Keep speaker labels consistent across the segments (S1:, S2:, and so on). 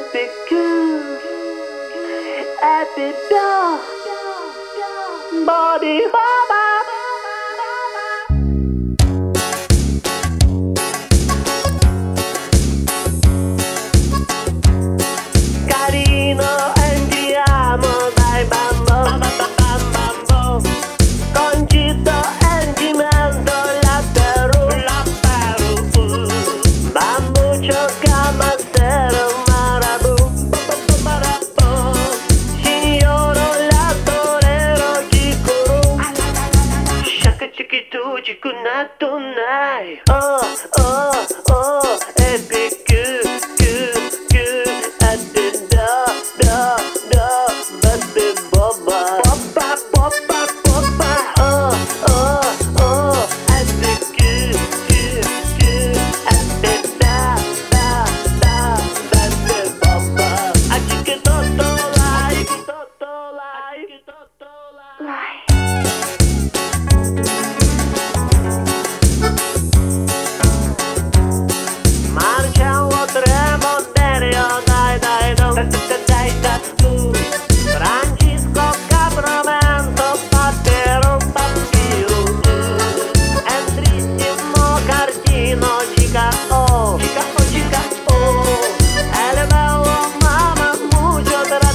S1: cool, happy dog, body baba. Carino, andiamo, dai bambo, bambo, concito, andiamo, la Perù, bambuccio, camasero, marabu, signoro, la torero, chicuru, shaka chikitu, chikunato, nai, oh, oh, oh, epic.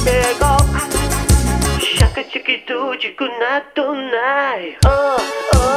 S1: Chiquito, chico, not tonight. Oh, oh.